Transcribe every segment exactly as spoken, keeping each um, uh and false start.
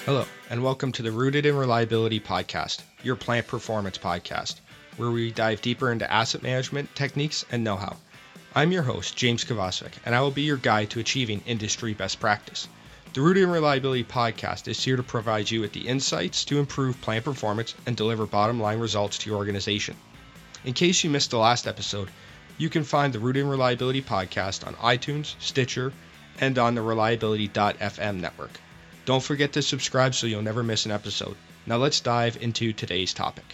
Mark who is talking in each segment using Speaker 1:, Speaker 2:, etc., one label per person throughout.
Speaker 1: Hello, and welcome to the Rooted in Reliability podcast, your plant performance podcast, where we dive deeper into asset management techniques and know-how. I'm your host, James Kovacevic, and I will be your guide to achieving industry best practice. The Rooted in Reliability podcast is here to provide you with the insights to improve plant performance and deliver bottom-line results to your organization. In case you missed the last episode, you can find the Rooted in Reliability podcast on iTunes, Stitcher, and on the reliability dot f m network. Don't forget to subscribe so you'll never miss an episode. Now let's dive into today's topic.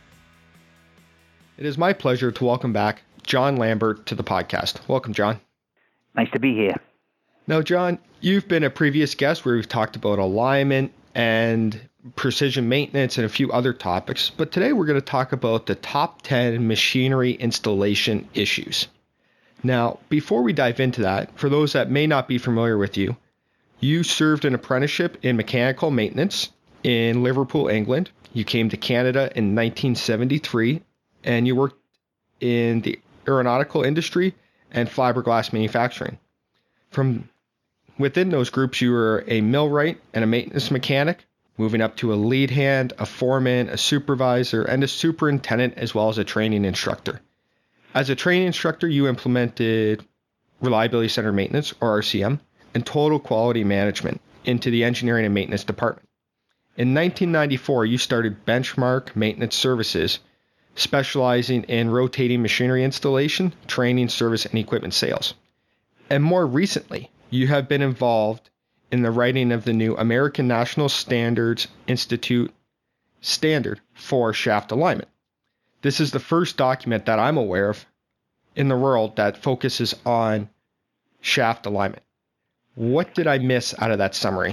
Speaker 1: It is my pleasure to welcome back John Lambert to the podcast. Welcome, John.
Speaker 2: Nice to be here.
Speaker 1: Now, John, you've been a previous guest where we've talked about alignment and precision maintenance and a few other topics, but today we're going to talk about the top ten machinery installation issues. Now, before we dive into that, for those that may not be familiar with you, you served an apprenticeship in mechanical maintenance in Liverpool, England. You came to Canada in nineteen seventy-three, and you worked in the aeronautical industry and fiberglass manufacturing. From within those groups, you were a millwright and a maintenance mechanic, moving up to a lead hand, a foreman, a supervisor, and a superintendent, as well as a training instructor. As a training instructor, you implemented Reliability Center Maintenance, or R C M, and total quality management into the engineering and maintenance department. In nineteen ninety-four, you started Benchmark Maintenance Services, specializing in rotating machinery installation, training, service, and equipment sales. And more recently, you have been involved in the writing of the new American National Standards Institute standard for shaft alignment. This is the first document that I'm aware of in the world that focuses on shaft alignment. What did I miss out of that summary?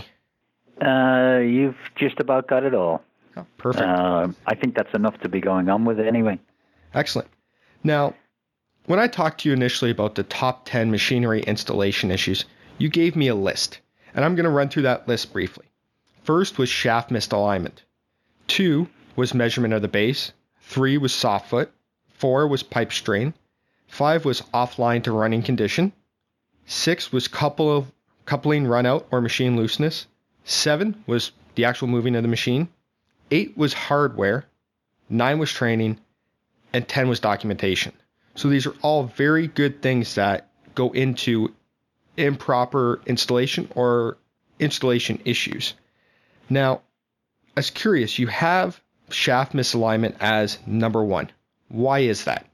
Speaker 2: Uh, you've just about got it all.
Speaker 1: Oh, perfect.
Speaker 2: Uh, I think that's enough to be going on with it anyway.
Speaker 1: Excellent. Now, when I talked to you initially about the top ten machinery installation issues, you gave me a list, and I'm going to run through that list briefly. First was shaft misalignment. Two was measurement of the base. Three was soft foot. Four was pipe strain. Five was offline to running condition. Six was couple coupling run out or machine looseness. Seven was the actual moving of the machine. Eight was hardware. Nine was training. And ten was documentation. So these are all very good things that go into improper installation or installation issues. Now, I was curious, you have shaft misalignment as number one. Why is that?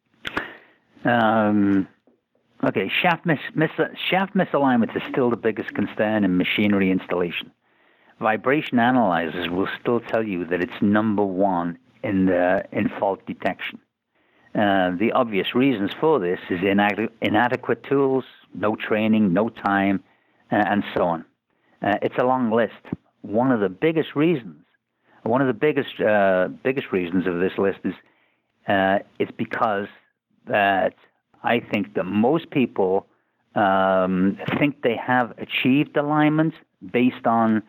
Speaker 2: Um, okay, shaft, mis- mis- shaft misalignment is still the biggest concern in machinery installation. Vibration analyzers will still tell you that it's number one in the in fault detection. Uh, the obvious reasons for this is inade- inadequate tools, no training, no time, uh, and so on. Uh, it's a long list. One of the biggest reasons, one of the biggest uh, biggest reasons of this list is uh, it's because that I think that most people um, think they have achieved alignment based on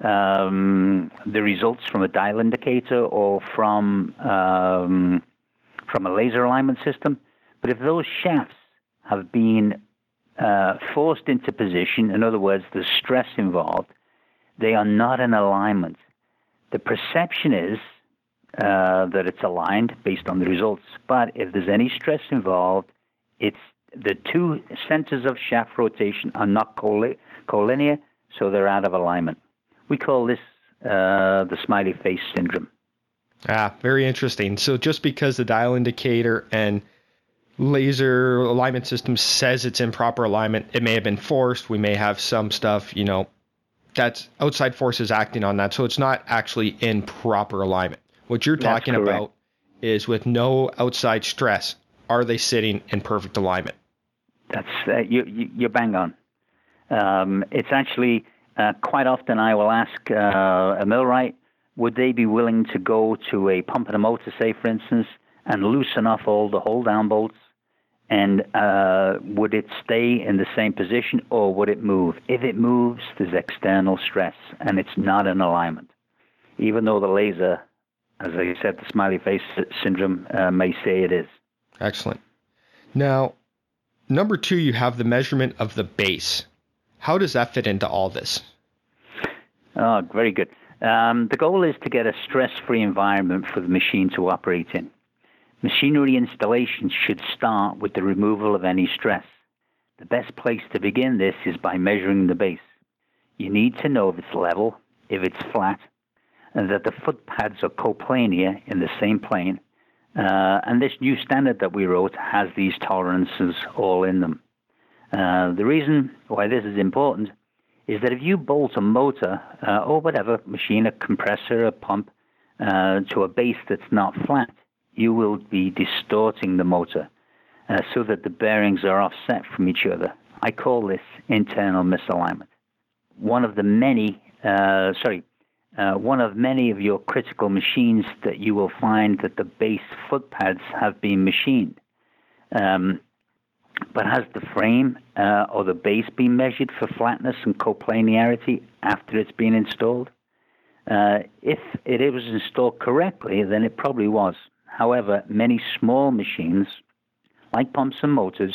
Speaker 2: um, the results from a dial indicator or from um, from a laser alignment system. But if those shafts have been uh, forced into position, in other words, there's stress involved, they are not in alignment. The perception is uh, that it's aligned based on the results. But if there's any stress involved, it's the two centers of shaft rotation are not colli- collinear, so they're out of alignment. We call this uh, the smiley face syndrome.
Speaker 1: Ah, very interesting. So just because the dial indicator and laser alignment system says it's in proper alignment, it may have been forced. We may have some stuff, you know, that's outside forces acting on that. So it's not actually in proper alignment. What you're talking about is with no outside stress, are they sitting in perfect alignment?
Speaker 2: That's uh, you, you, you're bang on. Um, it's actually uh, quite often I will ask uh, a millwright, would they be willing to go to a pump and a motor, say, for instance, and loosen off all the hold-down bolts? And uh, would it stay in the same position or would it move? If it moves, there's external stress, and it's not in alignment. Even though the laser, as I said, the smiley face syndrome uh, may say it is.
Speaker 1: Excellent. Now, number two, you have the measurement of the base. How does that fit into all this?
Speaker 2: Oh, very good. Um, the goal is to get a stress-free environment for the machine to operate in. Machinery installation should start with the removal of any stress. The best place to begin this is by measuring the base. You need to know if it's level, if it's flat, and that the foot pads are coplanar in the same plane. Uh, and this new standard that we wrote has these tolerances all in them. Uh, the reason why this is important is that if you bolt a motor uh, or whatever machine, a compressor, a pump, uh, to a base that's not flat, you will be distorting the motor uh, so that the bearings are offset from each other. I call this internal misalignment. One of the many, uh, sorry, uh, one of many of your critical machines that you will find that the base foot pads have been machined. Um, but has the frame uh, or the base been measured for flatness and coplanarity after it's been installed? Uh, if it was installed correctly, then it probably was. However, many small machines, like pumps and motors,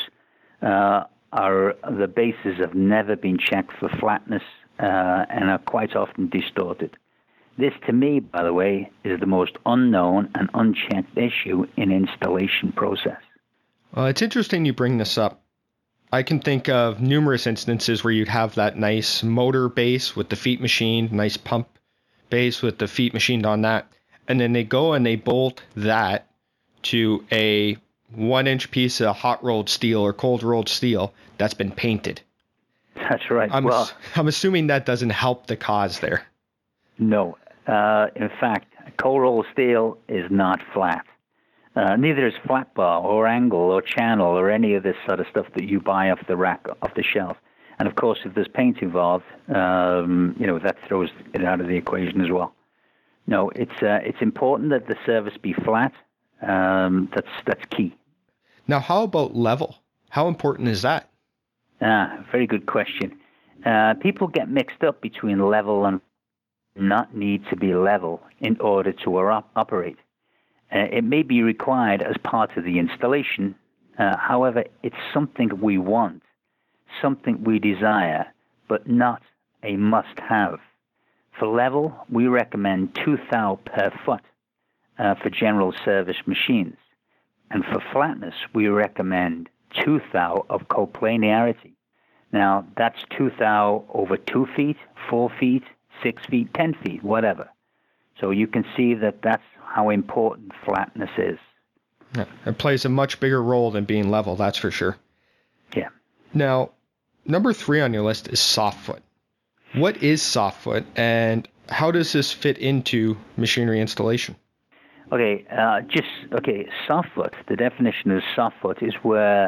Speaker 2: uh, are the bases have never been checked for flatness uh, and are quite often distorted. This, to me, by the way, is the most unknown and unchecked issue in installation process.
Speaker 1: Well, it's interesting you bring this up. I can think of numerous instances where you'd have that nice motor base with the feet machined, nice pump base with the feet machined on that, and then they go and they bolt that to a one-inch piece of hot-rolled steel or cold-rolled steel that's been painted.
Speaker 2: That's right.
Speaker 1: I'm,
Speaker 2: well,
Speaker 1: I'm assuming that doesn't help the cause there.
Speaker 2: No. Uh, in fact, cold-rolled steel is not flat. Uh, neither is flat bar or angle or channel or any of this sort of stuff that you buy off the rack, off the shelf. And of course, if there's paint involved, um, you know, that throws it out of the equation as well. No, it's uh, it's important that the surface be flat. Um, that's that's key.
Speaker 1: Now, how about level? How important is that?
Speaker 2: Ah, very good question. Uh, people get mixed up between level and not need to be level in order to op- operate. Uh, it may be required as part of the installation. Uh, however, it's something we want, something we desire, but not a must-have. For level, we recommend two thou per foot uh, for general service machines. And for flatness, we recommend two thou of coplanarity. Now, that's two thou over two feet, four feet, six feet, ten feet, whatever. So you can see that that's how important flatness is.
Speaker 1: Yeah, it plays a much bigger role than being level, that's for sure.
Speaker 2: Yeah.
Speaker 1: Now, number three on your list is soft foot. What is soft foot, and how does this fit into machinery installation?
Speaker 2: Okay, uh, just, okay, soft foot, the definition of soft foot is where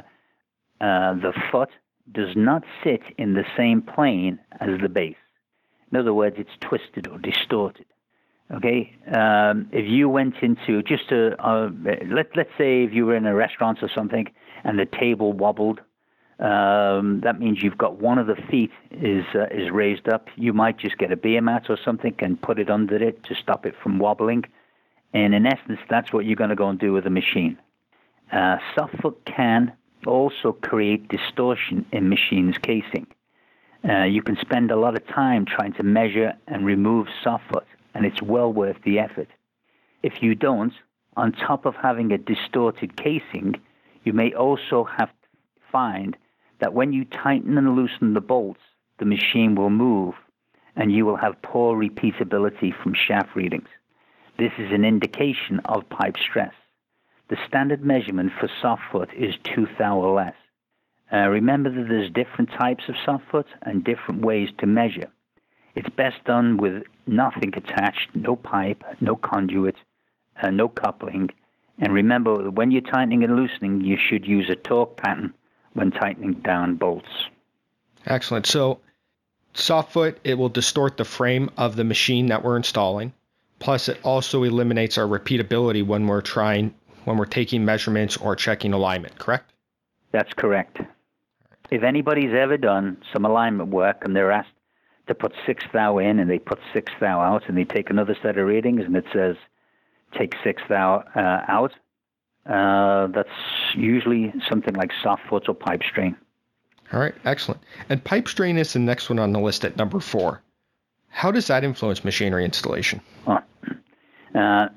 Speaker 2: uh, the foot does not sit in the same plane as the base. In other words, it's twisted or distorted. Okay, um, if you went into just a, uh, let, let's say if you were in a restaurant or something and the table wobbled, um, that means you've got one of the feet is uh, is raised up. You might just get a beer mat or something and put it under it to stop it from wobbling. And in essence, that's what you're going to go and do with a machine. Uh, soft foot can also create distortion in machine's casing. Uh, you can spend a lot of time trying to measure and remove soft foot, and it's well worth the effort. If you don't, on top of having a distorted casing, you may also have to find that when you tighten and loosen the bolts, the machine will move, and you will have poor repeatability from shaft readings. This is an indication of pipe stress. The standard measurement for soft foot is two thou or less. Uh, remember that there's different types of soft foot and different ways to measure. It's best done with nothing attached, no pipe, no conduit, uh, no coupling. And remember that when you're tightening and loosening, you should use a torque pattern when tightening down bolts.
Speaker 1: Excellent. So soft foot, it will distort the frame of the machine that we're installing. Plus, it also eliminates our repeatability when we're trying, when we're taking measurements or checking alignment, correct?
Speaker 2: That's correct. If anybody's ever done some alignment work and they're asked to put six thou in and they put six thou out and they take another set of readings and it says take six thou uh, out, uh, that's usually something like soft foot or pipe strain.
Speaker 1: All right, excellent. And pipe strain is the next one on the list at number four. How does that influence machinery installation?
Speaker 2: Oh, uh,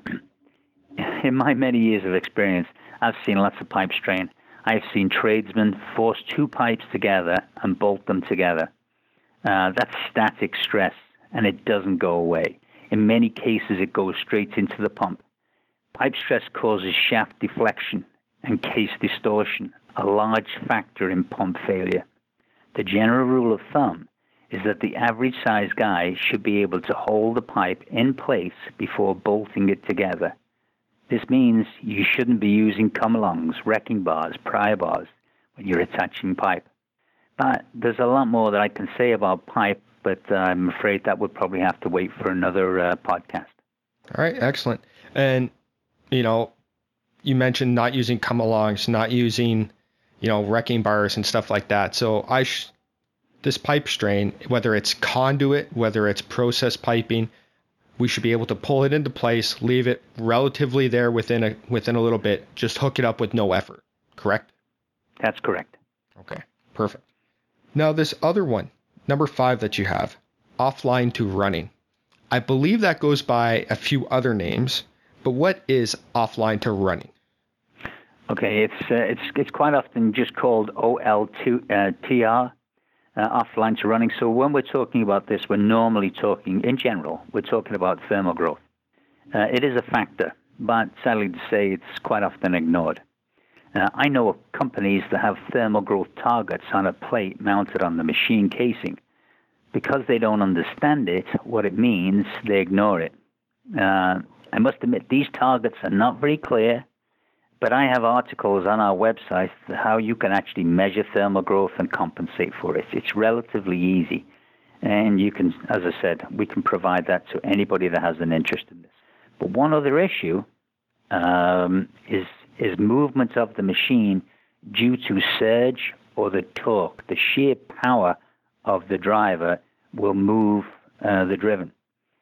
Speaker 2: in my many years of experience, I've seen lots of pipe strain. I've seen tradesmen force two pipes together and bolt them together. Uh, that's static stress, and it doesn't go away. In many cases, it goes straight into the pump. Pipe stress causes shaft deflection and case distortion, a large factor in pump failure. The general rule of thumb is that the average-sized guy should be able to hold the pipe in place before bolting it together. This means you shouldn't be using come-alongs, wrecking bars, pry bars when you're attaching pipe. But there's a lot more that I can say about pipe, but uh, I'm afraid that would probably have to wait for another uh, podcast.
Speaker 1: All right, excellent. And, you know, you mentioned not using come-alongs, not using, you know, wrecking bars and stuff like that. So I, sh- this pipe strain, whether it's conduit, whether it's process piping, we should be able to pull it into place, leave it relatively there within a within a little bit, just hook it up with no effort. Correct?
Speaker 2: That's correct.
Speaker 1: Okay, perfect. Now this other one, number five that you have, offline to running. I believe that goes by a few other names, but what is offline to running?
Speaker 2: Okay, it's uh, it's it's quite often just called O L T R. Uh, offline to running. So when we're talking about this, we're normally talking, in general, we're talking about thermal growth. Uh, it is a factor, but sadly to say, it's quite often ignored. Uh, I know of companies that have thermal growth targets on a plate mounted on the machine casing. Because they don't understand it, what it means, they ignore it. Uh, I must admit, these targets are not very clear, but I have articles on our website how you can actually measure thermal growth and compensate for it. It's relatively easy. And you can, as I said, we can provide that to anybody that has an interest in this. But one other issue um, is, is movement of the machine due to surge or the torque. The sheer power of the driver will move uh, the driven.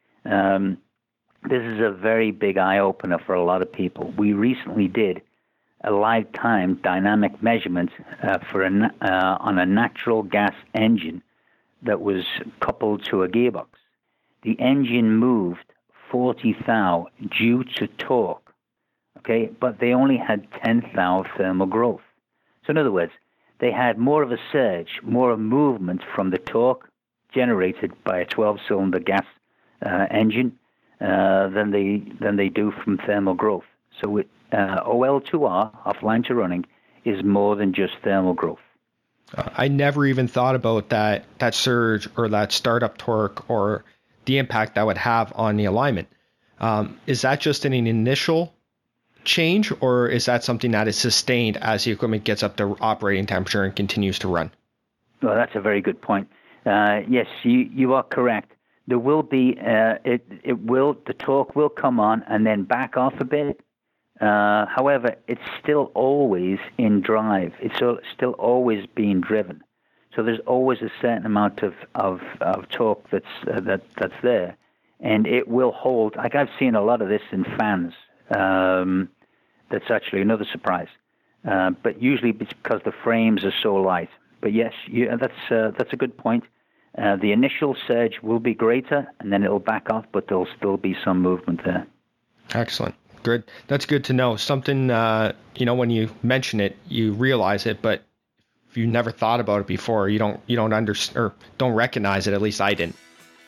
Speaker 2: Um, this is a very big eye-opener for a lot of people. We recently did a lifetime dynamic measurement uh, for a, uh, on a natural gas engine that was coupled to a gearbox. The engine moved forty thou due to torque, okay, but they only had ten thou thermal growth. So in other words, they had more of a surge, more of movement from the torque generated by a twelve-cylinder gas uh, engine uh, than they than they do from thermal growth. So it, uh, O L two R, offline to running, is more than just thermal growth.
Speaker 1: Uh, I never even thought about that that surge or that startup torque or the impact that would have on the alignment. Um, is that just an initial change, or is that something that is sustained as the equipment gets up to operating temperature and continues to run?
Speaker 2: Well, that's a very good point. Uh, yes, you, you are correct. There will be uh, it it will the torque will come on and then back off a bit. Uh, however, it's still always in drive. It's still always being driven. So there's always a certain amount of of, of torque that's uh, that that's there, and it will hold. Like I've seen a lot of this in fans. Um, that's actually another surprise. Uh, but usually it's because the frames are so light. But yes, you, that's uh, that's a good point. Uh, the initial surge will be greater, and then it'll back off, but there'll still be some movement there.
Speaker 1: Excellent. Good. That's good to know. Something, uh, you know, when you mention it, you realize it, but if you never thought about it before, you don't, you don't understand or don't recognize it. At least I didn't.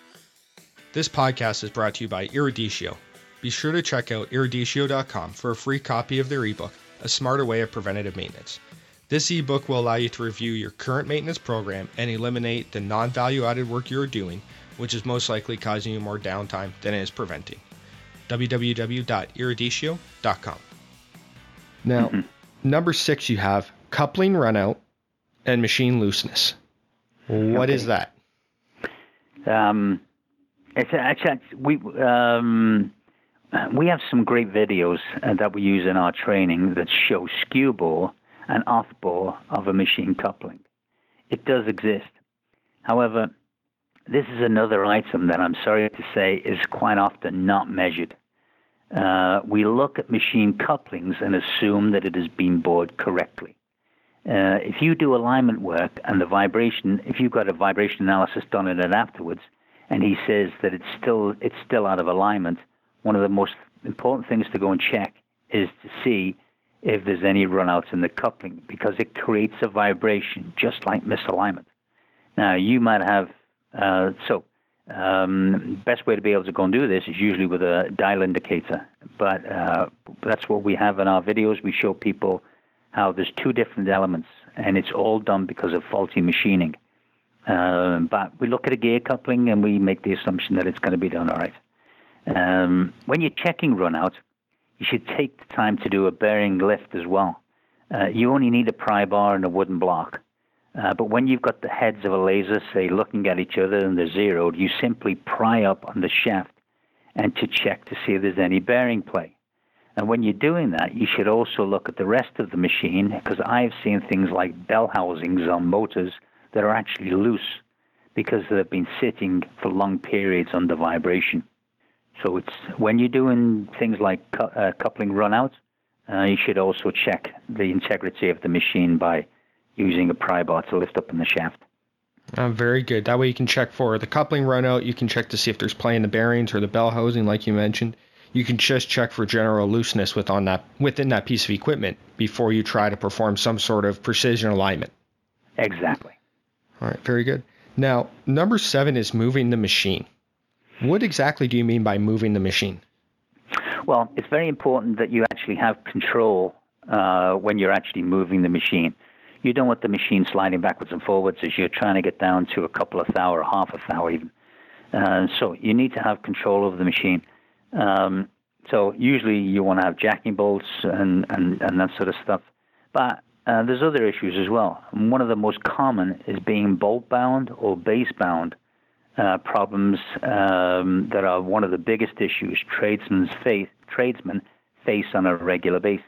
Speaker 1: This podcast is brought to you by Eruditio. Be sure to check out eruditio dot com for a free copy of their ebook, A Smarter Way of Preventative Maintenance. This ebook will allow you to review your current maintenance program and eliminate the non-value added work you're doing, which is most likely causing you more downtime than it is preventing. w w w dot eruditio dot com. Now, mm-hmm. number six, you have coupling runout and machine looseness. What okay. is that?
Speaker 2: Um, it's actually we um, we have some great videos uh, that we use in our training that show skew bore and off bore of a machine coupling. It does exist. However, this is another item that I'm sorry to say is quite often not measured. Uh, we look at machine couplings and assume that it has been bored correctly. Uh, if you do alignment work and the vibration, if you've got a vibration analysis done on it afterwards, and he says that it's still it's still out of alignment, one of the most important things to go and check is to see if there's any runouts in the coupling, because it creates a vibration just like misalignment. Now, you might have, uh, so um, best way to be able to go and do this is usually with a dial indicator, but uh, that's what we have in our videos. We show people how there's two different elements, and it's all done because of faulty machining. Uh, but we look at a gear coupling, and we make the assumption that it's going to be done all right. Um, when you're checking runout, you should take the time to do a bearing lift as well. Uh, you only need a pry bar and a wooden block. Uh, but when you've got the heads of a laser, say, looking at each other and they're zeroed, you simply pry up on the shaft and to check to see if there's any bearing play. And when you're doing that, you should also look at the rest of the machine, because I've seen things like bell housings on motors that are actually loose because they've been sitting for long periods under vibration. So it's when you're doing things like cu- uh, coupling runouts, uh, you should also check the integrity of the machine by using a pry bar to lift up in the shaft.
Speaker 1: Uh, very good. That way you can check for the coupling runout. You can check to see if there's play in the bearings or the bell housing, like you mentioned. You can just check for general looseness with on that, within that piece of equipment before you try to perform some sort of precision alignment.
Speaker 2: Exactly.
Speaker 1: All right, very good. Now, number seven is moving the machine. What exactly do you mean by moving the machine?
Speaker 2: Well, it's very important that you actually have control uh, when you're actually moving the machine. You don't want the machine sliding backwards and forwards as you're trying to get down to a couple of thou or half a thou even. Uh, so you need to have control over the machine. Um, so usually you want to have jacking bolts and, and, and that sort of stuff. But uh, there's other issues as well. And one of the most common is being bolt-bound or base-bound. Uh, problems um, that are one of the biggest issues tradesmen's face, tradesmen face on a regular basis.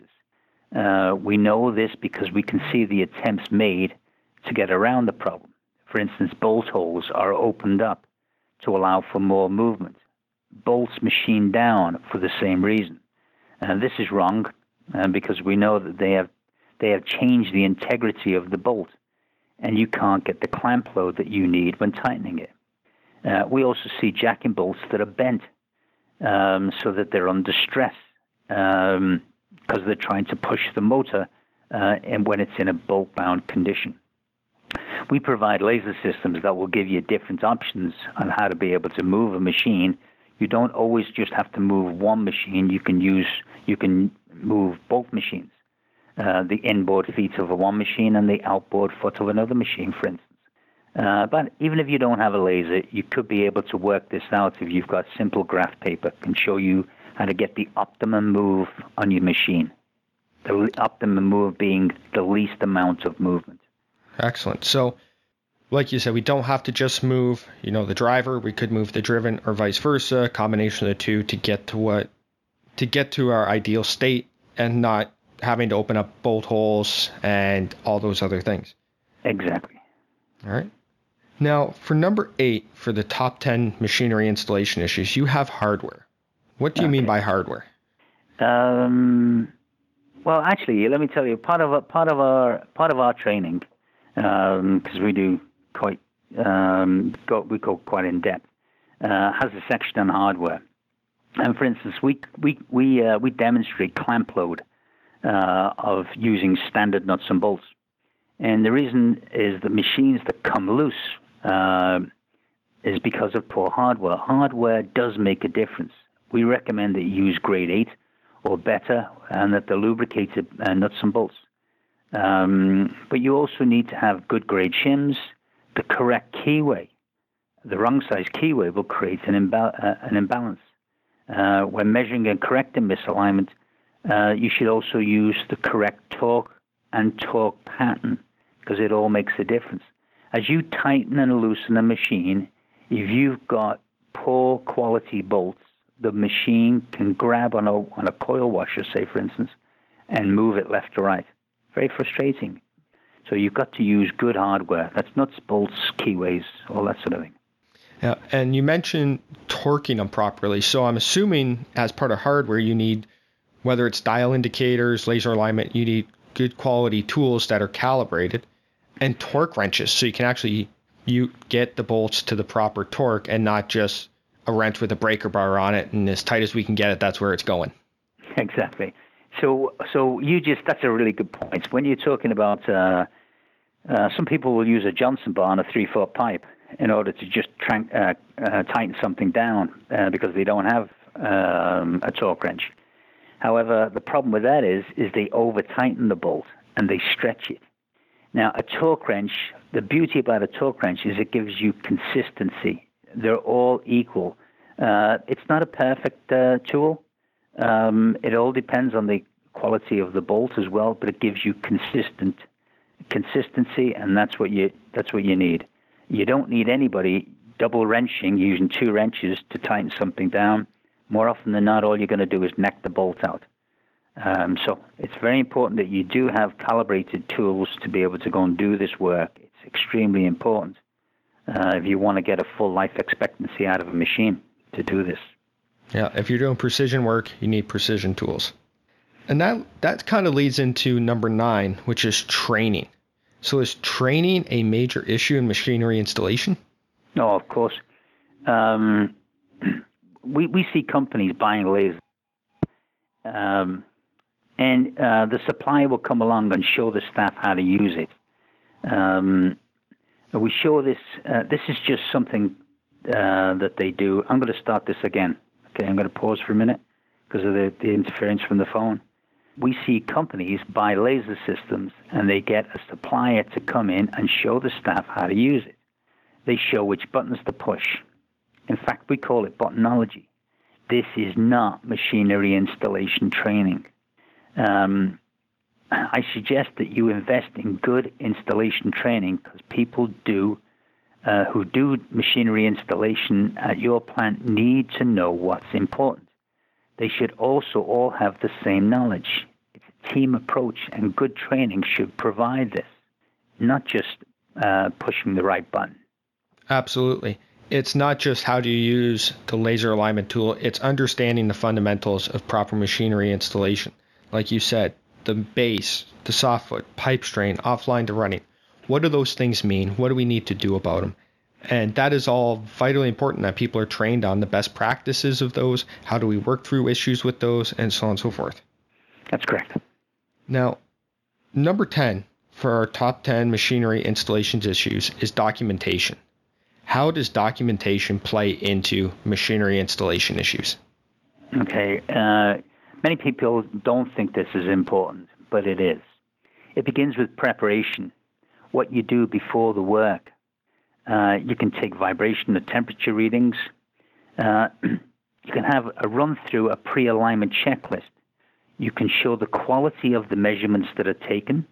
Speaker 2: Uh, we know this because we can see the attempts made to get around the problem. For instance, bolt holes are opened up to allow for more movement. Bolts machined down for the same reason. And this is wrong uh, because we know that they have they have changed the integrity of the bolt, and you can't get the clamp load that you need when tightening it. Uh, we also see jacking bolts that are bent um, so that they're under stress because um, they're trying to push the motor uh, and when it's in a bolt-bound condition. We provide laser systems that will give you different options on how to be able to move a machine. You don't always just have to move one machine. You can use, you can move both machines, uh, the inboard feet of a one machine and the outboard foot of another machine, for instance. Uh, but even if you don't have a laser, you could be able to work this out if you've got simple graph paper and show you how to get the optimum move on your machine. The optimum move being the least amount of movement.
Speaker 1: Excellent. So, like you said, we don't have to just move, you know, the driver. We could move the driven or vice versa, a combination of the two to get to what, to get to our ideal state and not having to open up bolt holes and all those other things.
Speaker 2: Exactly.
Speaker 1: All right. Now, for number eight, for the top ten machinery installation issues, you have hardware. What do you okay. mean by hardware?
Speaker 2: Um, well, actually, let me tell you, part of part of our part of our training, because um, we do quite um, go, we go quite in depth, uh, has a section on hardware. And for instance, we we we uh, we demonstrate clamp load uh, of using standard nuts and bolts. And the reason is the machines that come loose uh, is because of poor hardware. Hardware does make a difference. We recommend that you use grade eight or better and that they're lubricated uh, nuts and bolts. Um, but you also need to have good grade shims, the correct keyway. The wrong size keyway will create an, imba- uh, an imbalance. Uh, when measuring and correcting misalignment, uh, you should also use the correct torque and torque pattern, because it all makes a difference. As you tighten and loosen a machine, if you've got poor quality bolts, the machine can grab on a, on a coil washer, say, for instance, and move it left to right. Very frustrating. So you've got to use good hardware. That's nuts, bolts, keyways, all that sort of thing.
Speaker 1: Yeah, and you mentioned torquing them properly. So I'm assuming as part of hardware, you need, whether it's dial indicators, laser alignment, you need good quality tools that are calibrated, and torque wrenches so you can actually you get the bolts to the proper torque and not just a wrench with a breaker bar on it, and as tight as we can get it, that's where it's going.
Speaker 2: Exactly. So, so you just, that's a really good point. When you're talking about, uh, uh, some people will use a Johnson bar on a three-foot pipe in order to just tra- uh, uh, tighten something down uh, because they don't have um, a torque wrench. However, the problem with that is, is they over-tighten the bolt and they stretch it. Now, a torque wrench, the beauty about a torque wrench is it gives you consistency. They're all equal. Uh, it's not a perfect uh, tool. Um, it all depends on the quality of the bolt as well, but it gives you consistent consistency, and that's what you that's what you need. You don't need anybody double wrenching, using two wrenches to tighten something down. More often than not, all you're going to do is neck the bolt out. Um, so it's very important that you do have calibrated tools to be able to go and do this work. It's extremely important uh, if you want to get a full life expectancy out of a machine to do this.
Speaker 1: Yeah, if you're doing precision work, you need precision tools. And that that kind of leads into number nine, which is training. So is training a major issue in machinery installation?
Speaker 2: No, of course. Um, we we see companies buying lasers, um, and uh, the supplier will come along and show the staff how to use it. Um, we show this. Uh, this is just something uh, that they do. I'm going to start this again. Okay, I'm going to pause for a minute because of the, the interference from the phone. We see companies buy laser systems and they get a supplier to come in and show the staff how to use it. They show which buttons to push. In fact, we call it buttonology. This is not machinery installation training. Um, I suggest that you invest in good installation training because people do uh, who do machinery installation at your plant need to know what's important. They should also all have the same knowledge. It's a team approach, and good training should provide this, not just uh, pushing the right button.
Speaker 1: Absolutely. It's not just how do you use the laser alignment tool, it's understanding the fundamentals of proper machinery installation. Like you said, the base, the softfoot, pipe strain, offline to running. What do those things mean? What do we need to do about them? And that is all vitally important that people are trained on the best practices of those. How do we work through issues with those, and so on and so forth.
Speaker 2: That's correct.
Speaker 1: Now, number ten for our top ten machinery installations issues is documentation. How does documentation play into machinery installation issues?
Speaker 2: Okay. Uh, many people don't think this is important, but it is. It begins with preparation, what you do before the work. Uh, you can take vibration or temperature readings. Uh, you can have a run-through a pre-alignment checklist. You can show the quality of the measurements that are taken.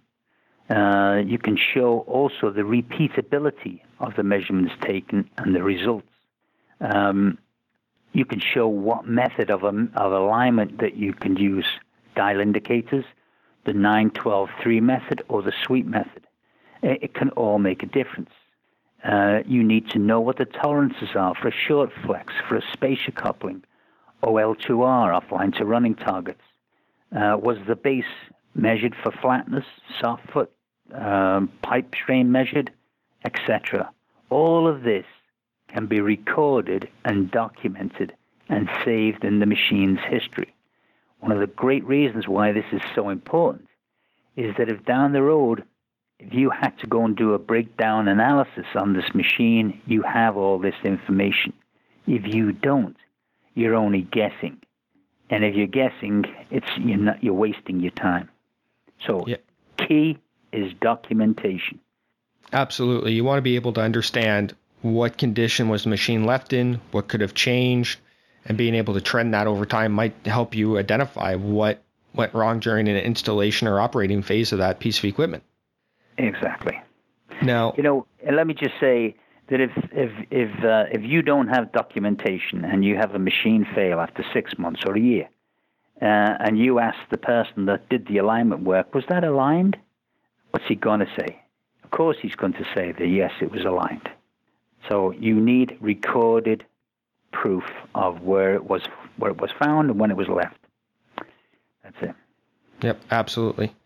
Speaker 2: Uh, you can show also the repeatability of the measurements taken and the results. Um, you can show what method of, um, of alignment that you can use, dial indicators, the nine twelve three method, or the sweep method. It, it can all make a difference. Uh, you need to know what the tolerances are for a short flex, for a spacer coupling, O L two R, offline to running targets. Uh, was the base measured for flatness, soft foot, um, pipe strain measured, et cetera. All of this can be recorded and documented and saved in the machine's history. One of the great reasons why this is so important is that if down the road, if you had to go and do a breakdown analysis on this machine, you have all this information. If you don't, you're only guessing. And if you're guessing, it's you're not you're wasting your time. So yeah. Key is documentation.
Speaker 1: Absolutely. You want to be able to understand what condition was the machine left in, what could have changed, and being able to trend that over time might help you identify what went wrong during an installation or operating phase of that piece of equipment.
Speaker 2: Exactly.
Speaker 1: Now,
Speaker 2: you know, and let me just say that if if if uh, if you don't have documentation and you have a machine fail after six months or a year, uh, and you ask the person that did the alignment work, was that aligned? What's he going to say? Of course, he's going to say that yes, it was aligned. So you need recorded proof of where it was where it was found and when it was left. That's it.
Speaker 1: Yep, absolutely.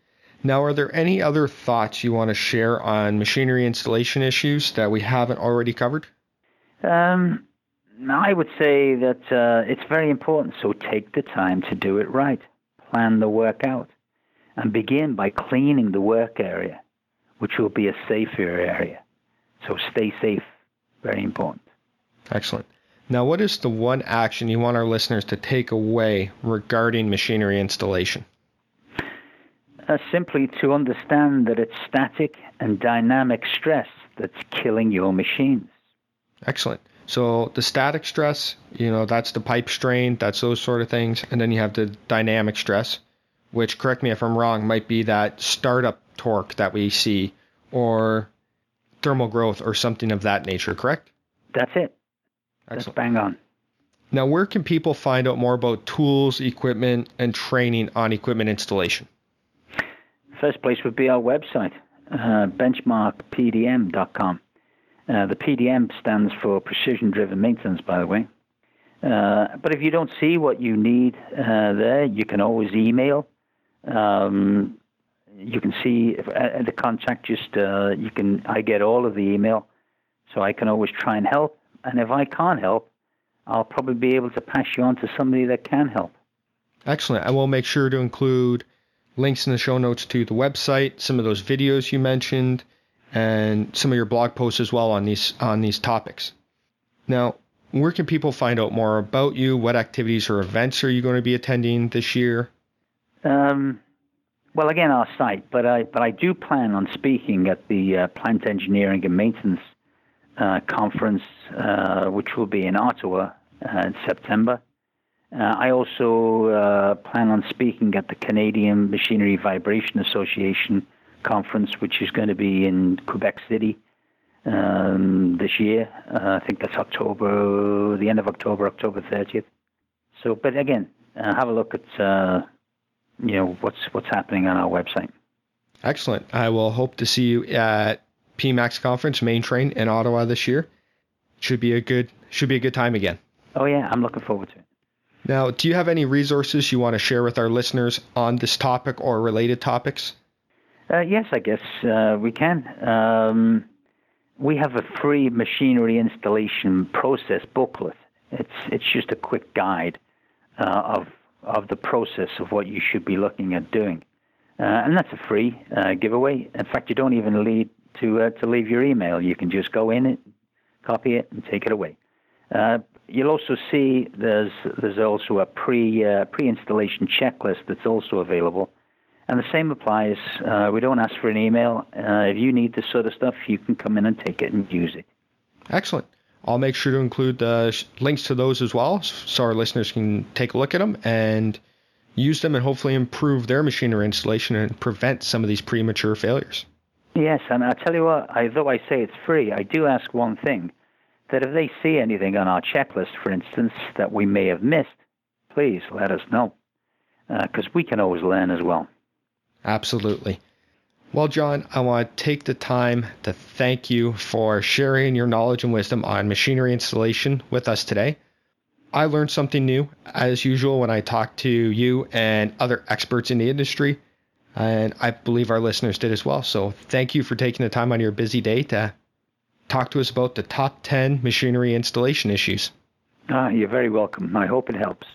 Speaker 1: Now, are there any other thoughts you want to share on machinery installation issues that we haven't already covered?
Speaker 2: Um, I would say that uh, it's very important, so take the time to do it right. Plan the work out and begin by cleaning the work area, which will be a safer area. So stay safe, very important.
Speaker 1: Excellent. Now, what is the one action you want our listeners to take away regarding machinery installation?
Speaker 2: Uh, simply to understand that it's static and dynamic stress that's killing your machines.
Speaker 1: Excellent. So the static stress, you know, that's the pipe strain, that's those sort of things. And then you have the dynamic stress, which, correct me if I'm wrong, might be that startup torque that we see or thermal growth or something of that nature, correct?
Speaker 2: That's it.
Speaker 1: Excellent.
Speaker 2: That's bang on.
Speaker 1: Now, where can people find out more about tools, equipment, and training on equipment installation?
Speaker 2: First place would be our website, uh, benchmark p d m dot com. Uh, the P D M stands for Precision Driven Maintenance, by the way. Uh, but if you don't see what you need uh, there, you can always email. Um, you can see if, uh, the contact. Just uh, you can. I get all of the email, so I can always try and help. And if I can't help, I'll probably be able to pass you on to somebody that can help.
Speaker 1: Excellent. I will make sure to include links in the show notes to the website, some of those videos you mentioned, and some of your blog posts as well on these on these topics. Now, where can people find out more about you? What activities or events are you going to be attending this year?
Speaker 2: Um, well, again, our site, but I but I do plan on speaking at the uh, Plant Engineering and Maintenance uh, Conference, uh, which will be in Ottawa uh, in September. Uh, I also uh, plan on speaking at the Canadian Machinery Vibration Association conference, which is going to be in Quebec City um, this year. Uh, I think that's October, the end of October, October thirtieth. So, but again, uh, have a look at uh, you know what's what's happening on our website.
Speaker 1: Excellent. I will hope to see you at P MAX conference, Main Train in Ottawa this year. Should be a good should be a good time again.
Speaker 2: Oh yeah, I'm looking forward to it.
Speaker 1: Now, do you have any resources you want to share with our listeners on this topic or related topics?
Speaker 2: Uh, yes, I guess uh, we can. Um, we have a free machinery installation process booklet. It's it's just a quick guide uh, of of the process of what you should be looking at doing, uh, and that's a free uh, giveaway. In fact, you don't even need to uh, to leave your email. You can just go in it, copy it, and take it away. Uh, you'll also see there's there's also a pre uh, pre-installation checklist that's also available. And the same applies. Uh, we don't ask for an email. Uh, if you need this sort of stuff, you can come in and take it and use it.
Speaker 1: Excellent. I'll make sure to include the sh- links to those as well, so our listeners can take a look at them and use them and hopefully improve their machinery installation and prevent some of these premature failures.
Speaker 2: Yes, and I'll tell you what, I, though I say it's free, I do ask one thing, that if they see anything on our checklist, for instance, that we may have missed, please let us know, because uh, we can always learn as well.
Speaker 1: Absolutely. Well, John, I want to take the time to thank you for sharing your knowledge and wisdom on machinery installation with us today. I learned something new, as usual, when I talk to you and other experts in the industry, and I believe our listeners did as well. So thank you for taking the time on your busy day to talk to us about the top ten machinery installation issues.
Speaker 2: Ah, you're very welcome. I hope it helps.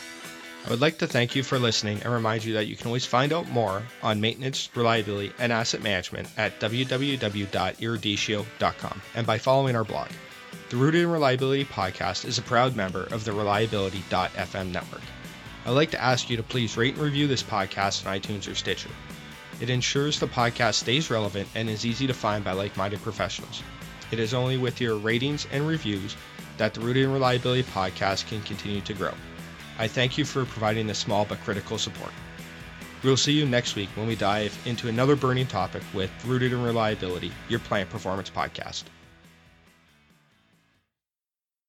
Speaker 1: I would like to thank you for listening and remind you that you can always find out more on maintenance, reliability, and asset management at w w w dot eruditio dot com and by following our blog. The Rooted in Reliability podcast is a proud member of the reliability dot f m network. I'd like to ask you to please rate and review this podcast on iTunes or Stitcher. It ensures the podcast stays relevant and is easy to find by like-minded professionals. It is only with your ratings and reviews that the Rooted in Reliability podcast can continue to grow. I thank you for providing this small but critical support. We'll see you next week when we dive into another burning topic with Rooted in Reliability, your plant performance podcast.